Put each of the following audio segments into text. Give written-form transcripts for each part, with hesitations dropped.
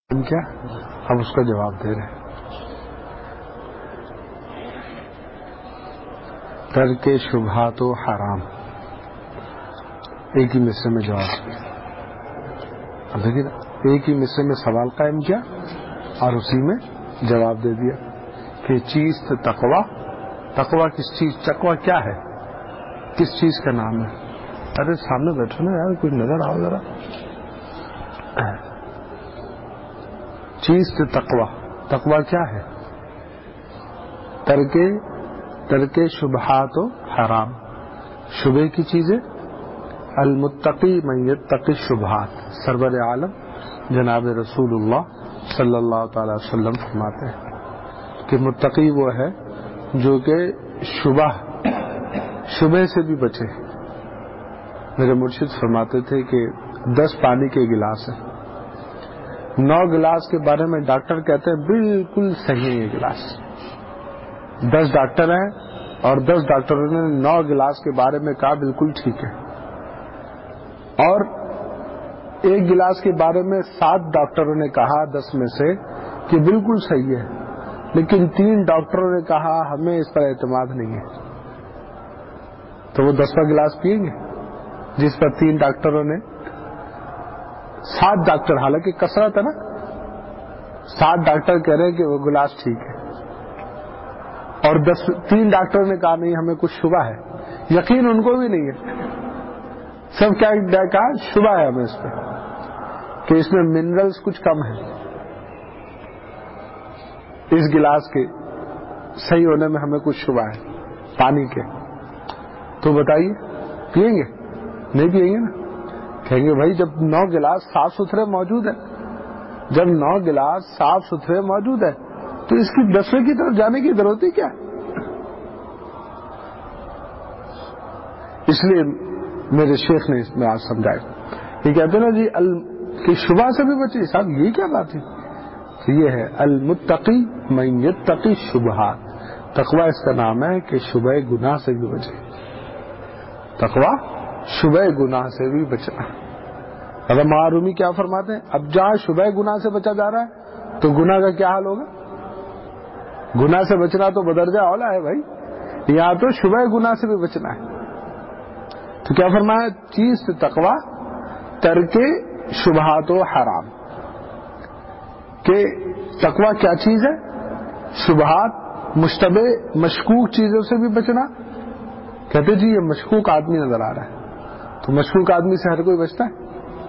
کیا اب اس کا جواب دے رہے ہیں. ترک شبہات و حرام ایک ہی مصرے میں جواب. اب دیکھیے نا، ایک ہی مصرے میں سوال قائم کیا اور اسی میں جواب دے دیا کہ چیز تقوی. تقوی کس چیز؟ تقوی کیا ہے؟ کس چیز کا نام ہے؟ ارے سامنے بیٹھو نا یار، کوئی نظر آؤ ذرا. چیز تقوی. تقوی کیا ہے؟ ترک شبہات و حرام. شبہ کی چیزیں. المتقی من یتقی الشبہات. سرور عالم جناب رسول اللہ صلی اللہ تعالی وسلم فرماتے ہیں کہ متقی وہ ہے جو کہ شبہ سے بھی بچے. میرے مرشد فرماتے تھے کہ 10 پانی کے گلاس ہیں، 9 گلاس کے بارے میں ڈاکٹر کہتے ہیں بالکل صحیح ہے یہ گلاس. 10 ڈاکٹر ہیں اور 10 ڈاکٹروں نے 9 گلاس کے بارے میں کہا بالکل ٹھیک ہے، اور ایک گلاس کے بارے میں 7 ڈاکٹروں نے کہا 10 میں سے کہ بالکل صحیح ہے، لیکن 3 ڈاکٹروں نے کہا ہمیں اس پر اعتماد نہیں ہے. تو وہ 10واں گلاس پیئیں گے جس پر 3 ڈاکٹروں نے، 7 ڈاکٹر، حالانکہ کثرت ہے نا، 7 ڈاکٹر کہہ رہے ہیں کہ وہ گلاس ٹھیک ہے، اور 3 ڈاکٹروں نے کہا نہیں ہمیں کچھ شبہ ہے. یقین ان کو بھی نہیں ہے، سب کیا کہا؟ شبہ ہے ہمیں اس پہ کہ اس میں منرلز کچھ کم ہیں، اس گلاس کے صحیح ہونے میں ہمیں کچھ شبہ ہے پانی کے. تو بتائیے پیئیں گے؟ نہیں پیئیں گے نا. کہیں گے بھائی جب 9 گلاس صاف ستھرے موجود ہیں، جب 9 گلاس صاف ستھرے موجود ہیں تو اس کی 10ویں کی طرف جانے کی ضرورت ہی کیا؟ اس لیے میرے شیخ نے اس میں آج سمجھایا. یہ کہتے ہیں نا جی کہ شبہ سے بھی بچے. صاحب یہ کیا بات ہے؟ تو یہ ہے المتقی من یتقی الشبہات. تقوی اس کا نام ہے کہ شبہ گناہ سے بھی بچے. تقوی شبہ گناہ سے بھی بچنا. اگر معرومی کیا فرماتے ہیں؟ اب جہاں شبہ گناہ سے بچا جا رہا ہے تو گناہ کا کیا حال ہوگا؟ گناہ سے بچنا تو بدرجہ اولا ہے بھائی، یہاں تو شبہ گناہ سے بھی بچنا ہے. تو کیا فرمایا؟ چیز تقوی ترک شبہات و حرام. کہ تقوی کیا چیز ہے؟ شبہات، مشتبہ مشکوک چیزوں سے بھی بچنا. کہتے جی یہ مشکوک آدمی نظر آ رہا ہے، تو مشکوک آدمی سے ہر کوئی بچتا ہے.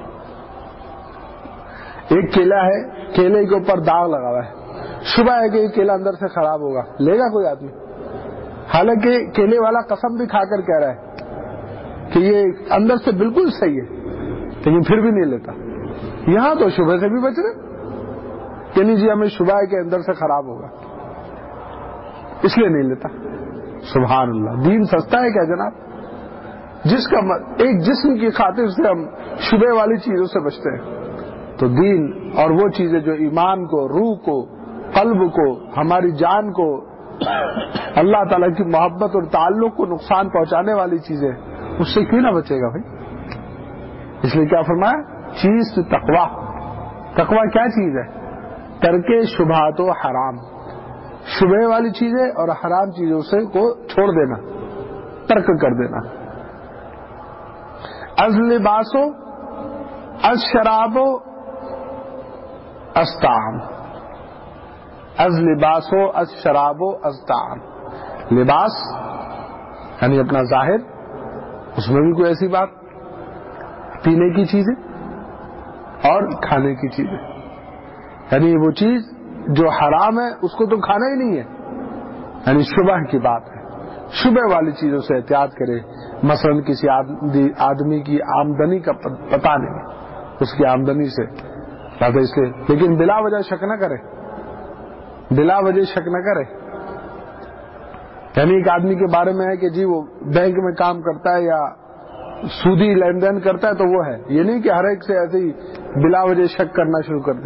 ایک کیلا ہے، کیلے کے اوپر داغ لگا ہوا ہے، شبہ ہے کہ یہ کیلا اندر سے خراب ہوگا، لے گا کوئی آدمی؟ حالانکہ کیلے والا قسم بھی کھا کر کہہ رہا ہے کہ یہ اندر سے بالکل صحیح ہے، لیکن پھر بھی نہیں لیتا. یہاں تو شبہ سے بھی بچ رہے کہ نہیں جی ہمیں شبہ ہے کہ اندر سے خراب ہوگا، اس لیے نہیں لیتا. سبحان اللہ، دین سستا ہے کیا جناب؟ جس کا ایک جسم کی خاطر سے ہم شبہ والی چیزوں سے بچتے ہیں، تو دین اور وہ چیزیں جو ایمان کو، روح کو، قلب کو، ہماری جان کو، اللہ تعالیٰ کی محبت اور تعلق کو نقصان پہنچانے والی چیزیں، اس سے کیوں نہ بچے گا بھائی؟ اس لیے کیا فرمایا؟ چیز تقوی. تقوی کیا چیز ہے؟ ترک شبہات و حرام. شبہ والی چیزیں اور حرام چیزوں سے کو چھوڑ دینا، ترک کر دینا. از لباسو از شرابو از طعام. از لباسو از شرابو از طعام. لباس یعنی اپنا ظاہر، اس میں بھی کوئی ایسی بات، پینے کی چیزیں اور کھانے کی چیزیں. یعنی وہ چیز جو حرام ہے اس کو تو کھانا ہی نہیں ہے، یعنی شبہ کی بات ہے. شبہ والی چیزوں سے احتیاط کرے. مثلا کسی آدمی کی آمدنی کا پتہ نہیں، اس کی آمدنی سے بات ہے، اس لیے لیکن بلا وجہ شک نہ کرے، بلا وجہ شک نہ کرے. یعنی ایک آدمی کے بارے میں ہے کہ جی وہ بینک میں کام کرتا ہے یا سودی لین دین کرتا ہے تو وہ ہے، یہ نہیں کہ ہر ایک سے ایسے ہی بلا وجہ شک کرنا شروع کر دے.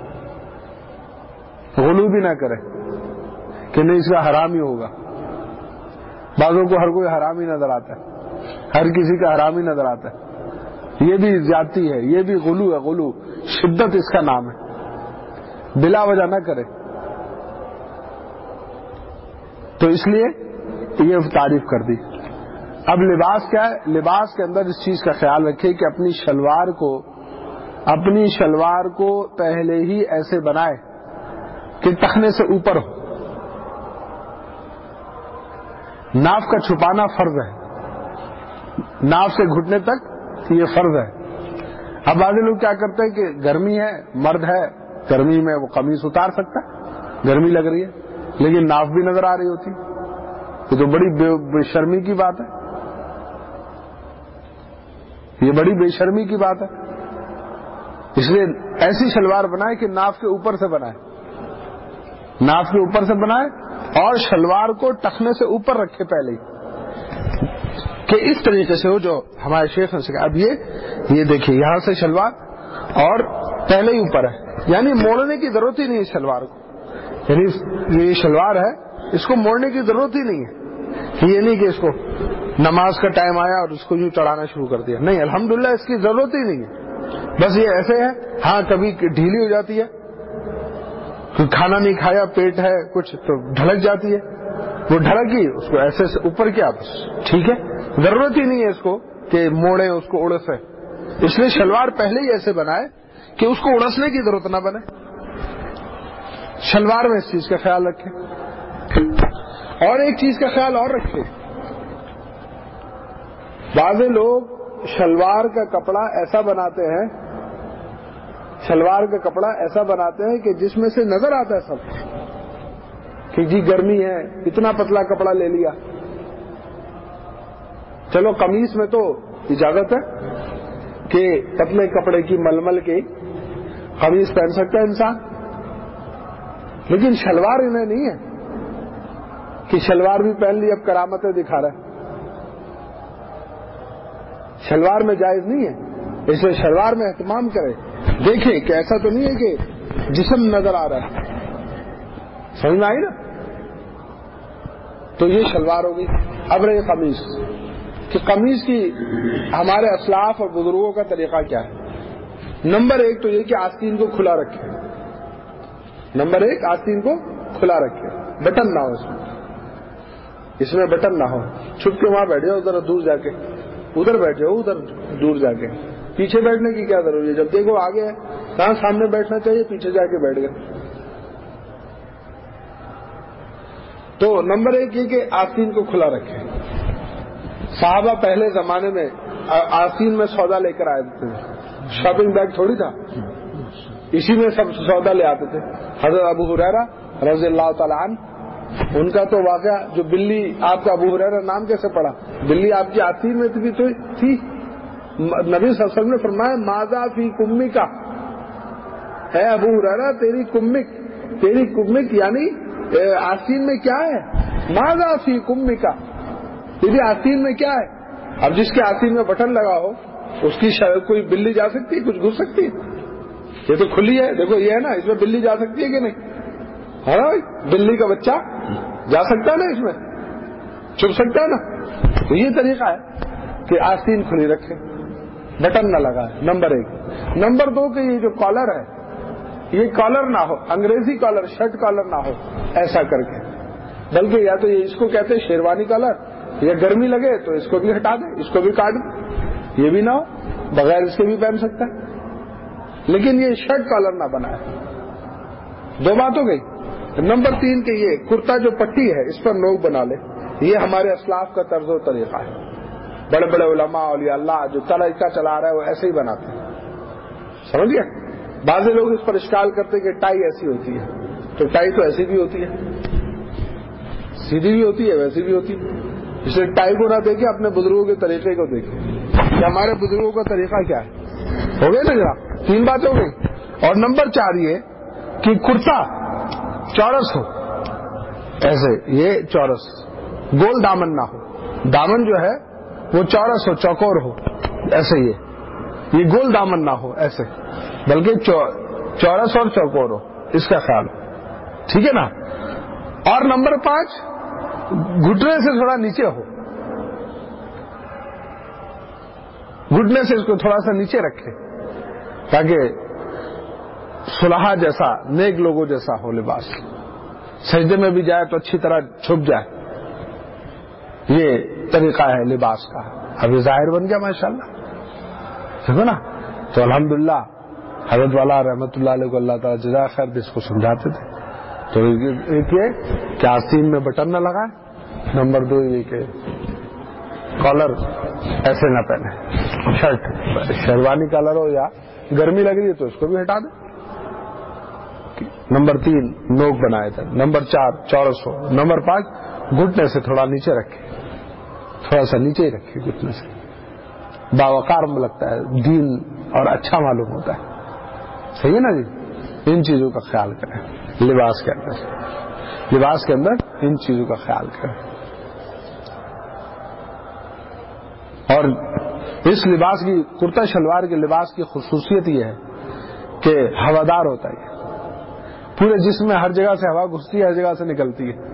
غلو بھی نہ کرے کہ نہیں اس کا حرام ہی ہوگا. بعضوں کو ہر کوئی حرام ہی نظر آتا ہے، ہر کسی کا حرام ہی نظر آتا ہے. یہ بھی زیادتی ہے، یہ بھی غلو ہے. غلو شدت اس کا نام ہے. بلا وجہ نہ کرے. تو اس لیے یہ تعریف کر دی. اب لباس کیا ہے؟ لباس کے اندر اس چیز کا خیال رکھے کہ اپنی شلوار کو پہلے ہی ایسے بنائے کہ ٹخنے سے اوپر ہو. ناف کا چھپانا فرض ہے, ناف سے گھٹنے تک یہ فرض ہے. اب بعض لوگ کیا کرتے ہیں کہ گرمی ہے, مرد ہے, گرمی میں وہ قمیص اتار سکتا ہے, گرمی لگ رہی ہے لیکن ناف بھی نظر آ رہی ہوتی, یہ تو بڑی بے شرمی کی بات ہے, یہ بڑی بے شرمی کی بات ہے. اس لیے ایسی شلوار بنائے کہ ناف کے اوپر سے بنائے, ناف کے اوپر سے بنائے اور شلوار کو ٹخنے سے اوپر رکھے پہلے ہی, کہ اس طریقے سے ہو جو ہمارے شیخ نے سکھایا. اب یہ دیکھیے یہاں سے شلوار اور پہلے ہی اوپر ہے, یعنی موڑنے کی ضرورت ہی نہیں ہے شلوار کو. یعنی یہ شلوار ہے, اس کو موڑنے کی ضرورت ہی نہیں ہے. یہ نہیں کہ اس کو نماز کا ٹائم آیا اور اس کو یوں چڑھانا شروع کر دیا, نہیں, الحمدللہ اس کی ضرورت ہی نہیں ہے. بس یہ ایسے ہے, ہاں کبھی ڈھیلی ہو جاتی ہے, کھانا نہیں کھایا, پیٹ ہے کچھ تو ڈھلک جاتی ہے, وہ ڈھلکی اس کو ایسے اوپر کیا, بس ٹھیک ہے, ضرورت ہی نہیں ہے اس کو کہ موڑے اس کو اڑسے. اس لیے شلوار پہلے ہی ایسے بنائے کہ اس کو اڑسنے کی ضرورت نہ بنے. شلوار میں اس چیز کا خیال رکھیں. اور ایک چیز کا خیال اور رکھیں, بعض لوگ شلوار کا کپڑا ایسا بناتے ہیں کہ جس میں سے نظر آتا ہے سب کہ جی گرمی ہے, اتنا پتلا کپڑا لے لیا. چلو قمیص میں تو اجازت ہے کہ پتلے کپڑے کی ململ کی قمیص پہن سکتا ہے انسان, لیکن شلوار انہیں نہیں ہے کہ شلوار بھی پہن لی اب کرامتیں دکھا رہا ہے. شلوار میں جائز نہیں ہے, اس لیے شلوار میں اہتمام کرے. دیکھیں کہ ایسا تو نہیں ہے کہ جسم نظر آ رہا ہے, سمجھ میں آئی نا. تو یہ شلوار ہوگی. اب رہے قمیص, کہ قمیص کی ہمارے اسلاف اور بزرگوں کا طریقہ کیا ہے. نمبر 1 تو یہ کہ آستین کو کھلا رکھے, نمبر 1 آستین کو کھلا رکھے, بٹن نہ ہو اس میں بٹن نہ ہو. چھپ کے وہاں بیٹھ جاؤ, ادھر دور جا کے ادھر بیٹھ جاؤ, ادھر دور جا کے. پیچھے بیٹھنے کی کیا ضروری ہے, جب دیکھو آگے ہے کہاں سامنے بیٹھنا چاہیے, پیچھے جا کے بیٹھ گئے. تو نمبر 1 یہ کہ آستین کو کھلا رکھے. صحابہ پہلے زمانے میں آستین میں سودا لے کر آئے تھے, شاپنگ بیگ تھوڑی تھا, اسی میں سب سودا لے آتے تھے. حضرت ابو ہریرہ رضی اللہ تعالیٰ عنہ, ان کا تو واقعہ جو بلی, آپ کا ابو ہریرہ نام کیسے پڑا, بلی آپ کی آستین میں بھی تو تھی. نبی صلی اللہ علیہ وسلم نے فرمایا ماذا فی کمک, اے ابو ہریرہ تیری کمک یعنی آستین میں کیا ہے, ماذا فی کمک, تیری آستین میں کیا ہے. اب جس کے آستین میں بٹن لگا ہو اس کی کوئی بلی جا سکتی ہے, کچھ گھس سکتی ہے. یہ تو کھلی ہے, دیکھو یہ ہے نا, اس میں بلی جا سکتی ہے کہ نہیں, ہے نا بھائی, بلی کا بچہ جا سکتا ہے نا, اس میں چھپ سکتا ہے نا. تو یہ طریقہ ہے کہ آستین کھلی رکھے, بٹن نہ لگائے. نمبر 1. نمبر 2 کہ یہ جو کالر ہے یہ کالر نہ ہو, انگریزی کالر, شرٹ کالر نہ ہو ایسا کر کے, بلکہ یا تو یہ اس کو کہتے ہیں شیروانی کالر, یا گرمی لگے تو اس کو بھی ہٹا دیں, اس کو بھی کاٹ دیں, یہ بھی نہ ہو, بغیر اس کے بھی پہن سکتا ہے, لیکن یہ شرٹ کالر نہ بنائے. 2 بات ہو گئی. نمبر 3 کہ یہ کرتا جو پٹی ہے اس پر نوک بنا لے, یہ ہمارے اسلاف کا طرز و طریقہ ہے. بڑے بڑے علماء اولیاء اللہ جو طریقہ چلا رہا ہے وہ ایسے ہی بناتے ہیں, سمجھ گئے. بعض لوگ اس پر اشکال کرتے کہ ٹائی ایسی ہوتی ہے, تو ٹائی تو ایسی بھی ہوتی ہے, سیدھی بھی ہوتی ہے, ویسی بھی ہوتی ہے. اس لیے ٹائی کو نہ دیکھیں, اپنے بزرگوں کے طریقے کو دیکھیں کہ ہمارے بزرگوں کا طریقہ کیا ہے. ہو گئے نا جناب, 3 باتیں ہو گئی. اور نمبر 4 یہ کہ کرتا چورس ہو, ایسے یہ چورس, گول دامن نہ ہو, دامن جو ہے وہ چورس ہو, چوکور ہو, ایسے یہ گول دامن نہ ہو ایسے, بلکہ چورس اور چوکور ہو, اس کا خیال ہو, ٹھیک ہے نا. اور نمبر 5 گھٹنے سے تھوڑا نیچے ہو, گھٹنے سے اس کو تھوڑا سا نیچے رکھے تاکہ صلحاء جیسا، نیک لوگوں جیسا ہو لباس، سجدے میں بھی جائے تو اچھی طرح چھپ جائے، یہ طریقہ ہے لباس کا. اب یہ ظاہر بن گیا ماشاءاللہ، دیکھو نا. تو الحمدللہ حضرت والا رحمت اللہ علیہ کو اللہ تعالیٰ جزائے خیر بھی اس کو سمجھاتے تھے. تو ایک یہ کہ آستین میں بٹن نہ لگائے، نمبر 2 یہ کہ کالر ایسے نہ پہنے، شرٹ شیروانی کالر ہو یا گرمی لگ رہی ہے تو اس کو بھی ہٹا دیں. نمبر 3 نوک بنائے تھے. نمبر 4 چورس ہو. نمبر 5 گھٹنے سے تھوڑا نیچے رکھے، تھوڑا سا نیچے ہی رکھے گھٹنے سے، باوقار میں لگتا ہے، دین اور اچھا معلوم ہوتا ہے. صحیح ہے نا جی. ان چیزوں کا خیال کریں لباس کے اندر، لباس کے اندر ان چیزوں کا خیال کریں. اور اس لباس کی، کرتا شلوار کے لباس کی خصوصیت یہ ہے کہ ہوادار ہوتا ہے، پورے جسم میں ہر جگہ سے ہوا گھستی ہے، ہر جگہ سے نکلتی ہے.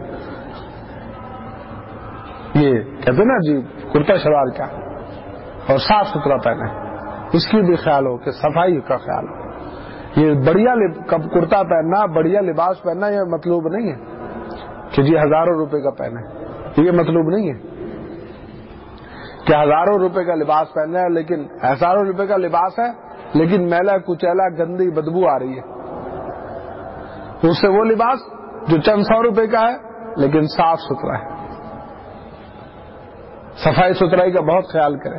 یہ کہتے ہیں نا جی کرتا شلوار کیا، اور صاف ستھرا پہنے، اس کی بھی خیال ہو کہ صفائی کا خیال ہو. یہ بڑھیا کرتا پہننا، بڑھیا لباس پہننا یہ مطلوب نہیں ہے کہ جی ہزاروں روپے کا پہنے، یہ مطلوب نہیں ہے کہ ہزاروں روپے کا لباس پہننا ہے، لیکن ہزاروں روپے کا لباس ہے لیکن میلا کچیلا گندی بدبو آ رہی ہے. اس سے وہ لباس جو چند 100 روپے کا ہے لیکن صاف ستھرا ہے. صفائی ستھرائی کا بہت خیال کریں.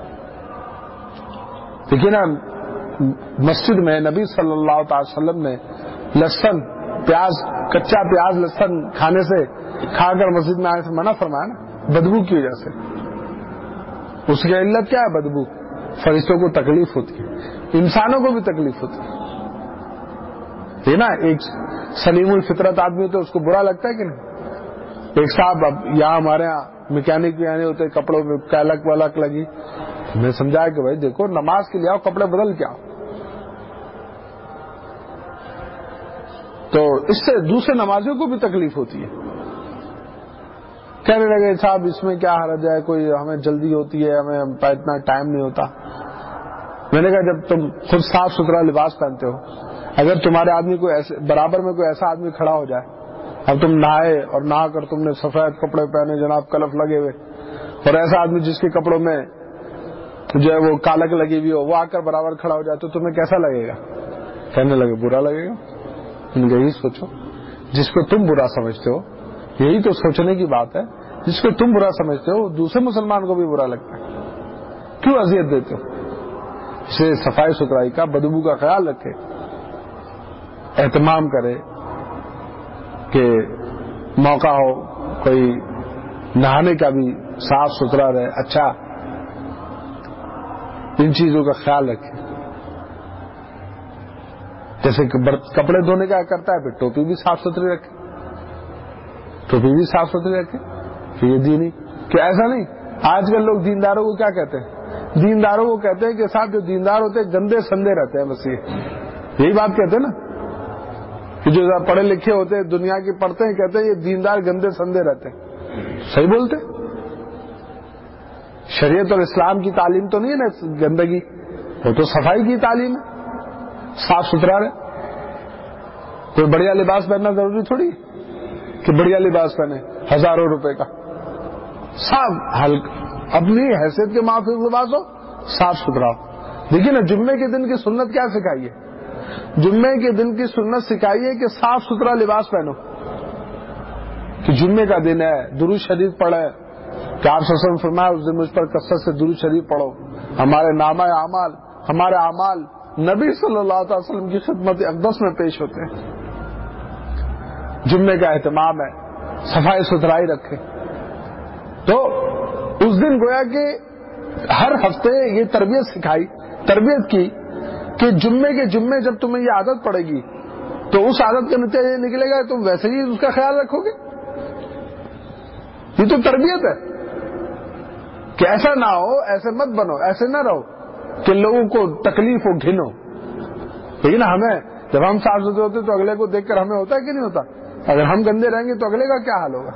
دیکھیے نا مسجد میں نبی صلی اللہ تعالی وسلم نے لہسن پیاز، کچا پیاز لہسن کھانے سے، کھا کر مسجد میں آنے سے منع فرمایا نا، بدبو کی وجہ سے. اس کی علت کیا ہے؟ بدبو. فرشتوں کو تکلیف ہوتی ہے، انسانوں کو بھی تکلیف ہوتی ہے. یہ نا ایک سلیم الفطرت آدمی تو اس کو برا لگتا ہے کہ نہیں. ایک صاحب اب یہاں ہمارے یہاں میکینک بھی آنے ہوتے، کپڑوں میں کیلک والک لگی، میں سمجھایا کہ بھائی دیکھو نماز کے لیے آؤ، کپڑے بدل کے آؤ. تو اس سے دوسرے نمازیوں کو بھی تکلیف ہوتی ہے. کہنے لگے صاحب اس میں کیا حرج ہے، کوئی ہمیں جلدی ہوتی ہے، ہمیں اتنا ٹائم نہیں ہوتا. میں نے کہا جب تم خود صاف ستھرا لباس پہنتے ہو، اگر تمہارے آدمی کو ایسے برابر میں کوئی ایسا آدمی کھڑا ہو جائے، اب تم نہائے اور نہا کر تم نے سفید کپڑے پہنے جناب کلف لگے ہوئے، اور ایسا آدمی جس کے کپڑوں میں جو ہے وہ کالک لگی ہوئی ہو وہ آ کر برابر کھڑا ہو جائے تو تمہیں کیسا لگے گا؟ کہنے لگے برا لگے گا. یہی سوچو، جس کو تم برا سمجھتے ہو، یہی تو سوچنے کی بات ہے، جس کو تم برا سمجھتے ہو دوسرے مسلمان کو بھی برا لگتا ہے، کیوں اذیت دیتے ہو؟ اسے صفائی ستھرائی کا، بدبو کا خیال رکھے، اہتمام کرے کہ موقع ہو کوئی نہانے کا بھی صاف ستھرا رہے، اچھا، ان چیزوں کا خیال رکھے. جیسے کپڑے دھونے کا کرتا ہے پھر ٹوپی بھی صاف ستھری رکھے، ٹوپی بھی صاف ستھری رکھے. کہ یہ دینی کہ ایسا نہیں. آج کل لوگ دینداروں کو کیا کہتے ہیں؟ دینداروں کو کہتے ہیں کہ صاحب جو دیندار ہوتے ہیں گندے سندے رہتے ہیں، بس یہی بات کہتے ہیں نا، کہ جو پڑھے لکھے ہوتے ہیں دنیا کے پڑھتے ہیں، کہتے ہیں یہ دیندار گندے سندے رہتے ہیں. صحیح بولتے. شریعت اور اسلام کی تعلیم تو نہیں ہے نا گندگی، وہ تو صفائی کی تعلیم ہے، صاف ستھرا رہے. کوئی بڑھیا لباس پہننا ضروری تھوڑی کہ بڑھیا لباس پہنے ہزاروں روپے کا. صاف اپنی حیثیت کے موافق لباس ہو، صاف ستھرا ہو. دیکھیے نا جمعے کے دن کی سنت کیا سکھائی ہے؟ جمعے کے دن کی سنت سکھائی ہے کہ صاف ستھرا لباس پہنو، کہ جمعے کا دن ہے، درود شریف پڑھے، کہ آپ صلی اللہ علیہ وسلم فرمایا اس دن مجھ پر کثرت سے درود شریف پڑھو. ہمارے نامہ اعمال، ہمارے اعمال نبی صلی اللہ علیہ وسلم کی خدمت اقدس میں پیش ہوتے ہیں. جمعے کا اہتمام ہے، صفائی ستھرائی رکھے. تو اس دن گویا کہ ہر ہفتے یہ تربیت سکھائی، تربیت کی کہ جمعے کے جمعے جب تمہیں یہ عادت پڑے گی تو اس عادت کا نتیجہ یہ نکلے گا تم ویسے ہی اس کا خیال رکھو گے. یہ تو تربیت ہے کہ ایسا نہ ہو، ایسے مت بنو، ایسے نہ رہو کہ لوگوں کو تکلیف ہو، گھن ہو. لیکن ہمیں جب ہم صاف ستھرے ہوتے تو اگلے کو دیکھ کر ہمیں ہوتا ہے کہ نہیں ہوتا؟ اگر ہم گندے رہیں گے تو اگلے کا کیا حال ہوگا؟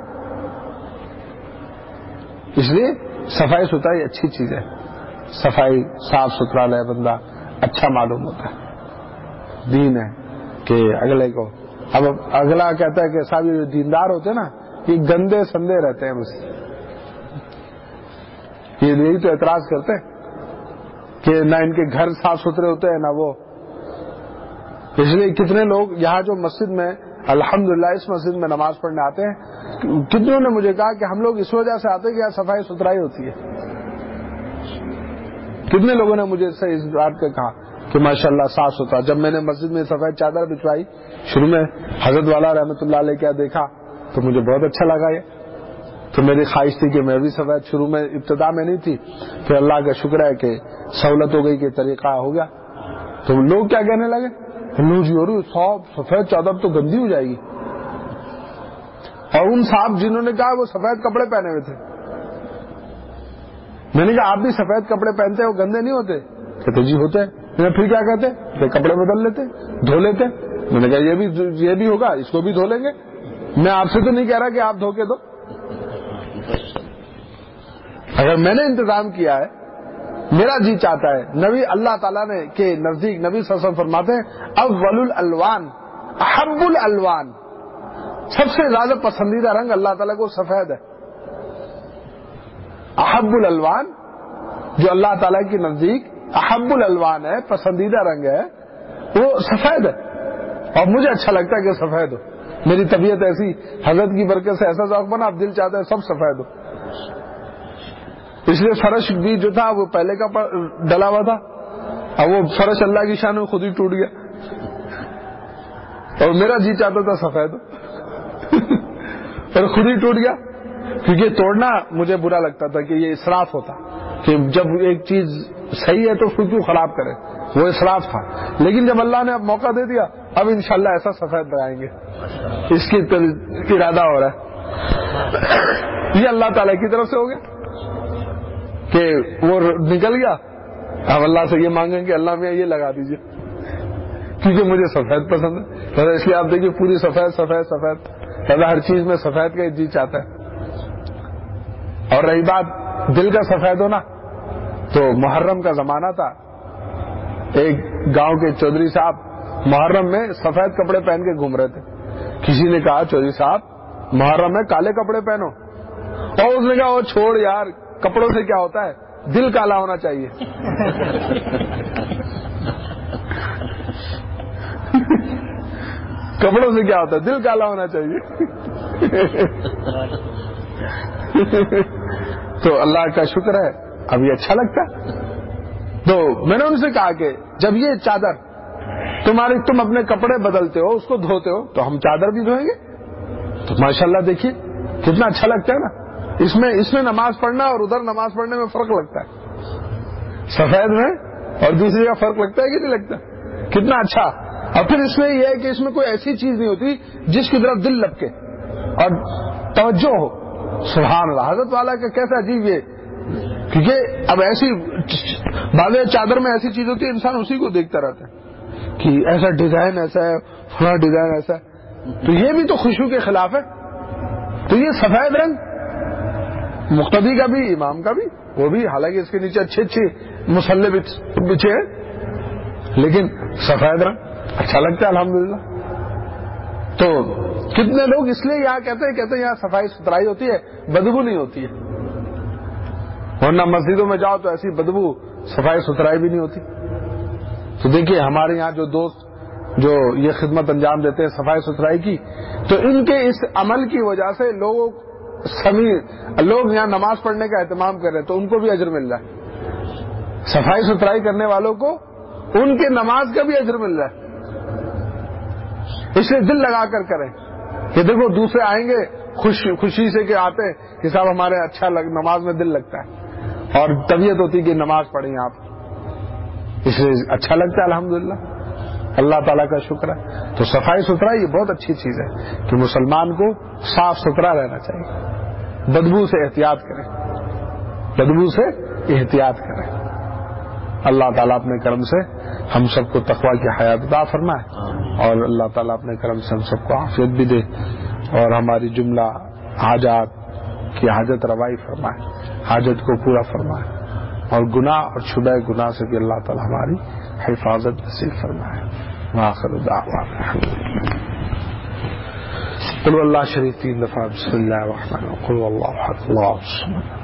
اس لیے صفائی ستھرائی اچھی چیز ہے. صفائی صاف ستھرا رہے بندہ، اچھا معلوم ہوتا ہے. دین ہے کہ اگلے کو، اب اگلا کہتا ہے کہ صاحب یہ جو دیندار ہوتے ہیں نا یہ گندے سندے رہتے ہیں، بس یہ یہی تو اعتراض کرتے ہیں کہ نہ ان کے گھر صاف ستھرے ہوتے ہیں نہ وہ. اس لیے کتنے لوگ یہاں جو مسجد میں الحمدللہ اس مسجد میں نماز پڑھنے آتے ہیں، کتنوں نے مجھے کہا کہ ہم لوگ اس وجہ سے آتے ہیں کہ یہاں صفائی ستھرائی ہوتی ہے. کتنے لوگوں نے مجھے اس بات کا کہا کہ ماشاءاللہ صاف ستھرا. جب میں نے مسجد میں سفید چادر بچھوائی شروع میں حضرت والا رحمۃ اللہ علیہ کیا دیکھا تو مجھے بہت اچھا لگا. یہ تو میری خواہش تھی کہ میں بھی سفید، شروع میں ابتدا میں نہیں تھی، پھر اللہ کا شکر ہے کہ سہولت ہو گئی کہ طریقہ ہو گیا. تو لوگ کیا کہنے لگے، لو جی اور سفید چادر تو گندی ہو جائے گی. اور ان صاحب جنہوں نے کہا وہ سفید کپڑے پہنے ہوئے تھے، میں نے کہا آپ بھی سفید کپڑے پہنتے ہیں وہ گندے نہیں ہوتے؟ کہتے جی ہوتے ہیں. میں پھر کیا کہتے کہ کپڑے بدل لیتے، دھو لیتے. میں نے کہا یہ بھی ہوگا، اس کو بھی دھو لیں گے. میں آپ سے تو نہیں کہہ رہا کہ آپ دھو کے دو. اگر میں نے انتظام کیا ہے، میرا جی چاہتا ہے. نبی اللہ تعالیٰ نے کے نزدیک نبی صلی اللہ علیہ وسلم فرماتے ہیں اول الالوان احب الالوان، سب سے زیادہ پسندیدہ رنگ اللہ تعالیٰ کو سفید ہے. احب الالوان جو اللہ تعالیٰ کے نزدیک احب الالوان ہے، پسندیدہ رنگ ہے، وہ سفید ہے. اور مجھے اچھا لگتا ہے کہ سفید ہو. میری طبیعت ایسی حضرت کی برکت سے ایسا ذوق بنا، اب دل چاہتا ہے سب سفید ہو. اس لیے فرش بھی جو تھا وہ پہلے کا ڈلا ہوا تھا، اب وہ فرش اللہ کی شان میں خود ہی ٹوٹ گیا، اور میرا جی چاہتا تھا سفید ہو اور خود ہی ٹوٹ گیا. کیونکہ توڑنا مجھے برا لگتا تھا کہ یہ اسراف ہوتا، کہ جب ایک چیز صحیح ہے تو پھر کیوں خراب کرے، وہ اسراف تھا. لیکن جب اللہ نے اب موقع دے دیا، اب انشاءاللہ ایسا سفید بنائیں گے، اس کی ارادہ ہو رہا ہے. یہ اللہ تعالیٰ کی طرف سے ہو گیا کہ وہ نکل گیا. اب اللہ سے یہ مانگیں کہ اللہ میں یہ لگا دیجئے، کیونکہ مجھے سفید پسند ہے. اس لیے آپ دیکھیے پوری سفید سفید سفید، ہر چیز میں سفید کا جی چاہتا ہے. اور رہی بات دل کا سفید ہونا، تو محرم کا زمانہ تھا، ایک گاؤں کے چودھری صاحب محرم میں سفید کپڑے پہن کے گھوم رہے تھے. کسی نے کہا چودھری صاحب محرم میں کالے کپڑے پہنو، اور اس نے کہا وہ چھوڑ یار، کپڑوں سے کیا ہوتا ہے، دل کالا ہونا چاہیے. کپڑوں سے کیا ہوتا ہے، دل کالا ہونا چاہیے. تو اللہ کا شکر ہے اب یہ اچھا لگتا ہے. تو میں نے ان سے کہا کہ جب یہ چادر تم اپنے کپڑے بدلتے ہو، اس کو دھوتے ہو، تو ہم چادر بھی دھوئیں گے. تو ماشاءاللہ دیکھیے کتنا اچھا لگتا ہے نا. اس میں نماز پڑھنا اور ادھر نماز پڑھنے میں فرق لگتا ہے، سفید میں اور دوسری کا فرق لگتا ہے کہ نہیں لگتا؟ کتنا اچھا. اور پھر اس میں یہ ہے کہ اس میں کوئی ایسی چیز نہیں ہوتی جس کی طرف دل لپکے اور توجہ ہو. سبحان اللہ، حضرت والا کا کیسا عجیب یہ. کیونکہ اب ایسی بعض چادر میں ایسی چیز ہوتی ہے انسان اسی کو دیکھتا رہتا ہے کہ ایسا ڈیزائن ایسا ہے، فلاں ڈیزائن ایسا ہے. تو یہ بھی تو خوشبو کے خلاف ہے. تو یہ سفید رنگ مقتدی کا بھی، امام کا بھی، وہ بھی حالانکہ اس کے نیچے اچھے مسلے بچھے ہیں، لیکن سفید رنگ اچھا لگتا ہے الحمدللہ. تو کتنے لوگ اس لیے یہاں کہتے ہیں یہاں صفائی ستھرائی ہوتی ہے، بدبو نہیں ہوتی ہے. ورنہ مسجدوں میں جاؤ تو ایسی بدبو، صفائی ستھرائی بھی نہیں ہوتی. تو دیکھیے ہمارے یہاں جو دوست جو یہ خدمت انجام دیتے ہیں صفائی ستھرائی کی، تو ان کے اس عمل کی وجہ سے لوگ یہاں نماز پڑھنے کا اہتمام کر رہے ہیں، تو ان کو بھی اجر مل رہا ہے. صفائی ستھرائی کرنے والوں کو ان کے نماز کا بھی اجر مل رہا ہے. اس لیے دل لگا کر کریں کہ دیکھو دوسرے آئیں گے خوشی سے کہ آتے کہ صاحب ہمارے اچھا نماز میں دل لگتا ہے، اور طبیعت ہوتی کہ نماز پڑھیں آپ، اس لیے اچھا لگتا ہے الحمدللہ. اللہ تعالیٰ کا شکر ہے. تو صفائی ستھرائی یہ بہت اچھی چیز ہے کہ مسلمان کو صاف ستھرا رہنا چاہیے. بدبو سے احتیاط کریں، بدبو سے احتیاط کریں. اللہ تعالیٰ اپنے کرم سے ہم سب کو تقوی کی حیات عطا فرمائے، اور اللہ تعالیٰ اپنے کرم سے ہم سب کو عافیت بھی دے، اور ہماری جملہ حاجات کی حاجت روائی فرمائے، حاجت کو پورا فرمائے، اور گناہ اور شبہ گناہ سے بھی اللہ تعالیٰ ہماری حفاظت نصیب فرمائے. وآخر دعوانا قل واللہ شریف 3 دفعہ، بسم اللہ الرحمن الرحیم، قل واللہ احد اللہ الصمد